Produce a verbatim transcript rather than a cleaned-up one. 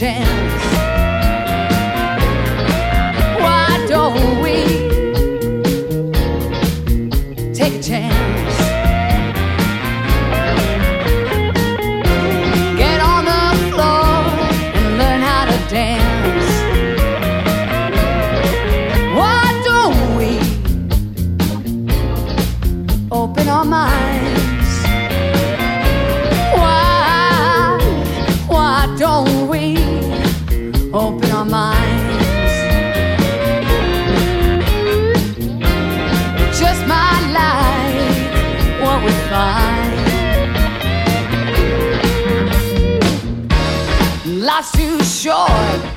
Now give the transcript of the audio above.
chance. Why don't we take a chance? Get on the floor and learn how to dance. Why don't we open our minds? Why, why don't we open our minds? Just might like what we find. Life's too short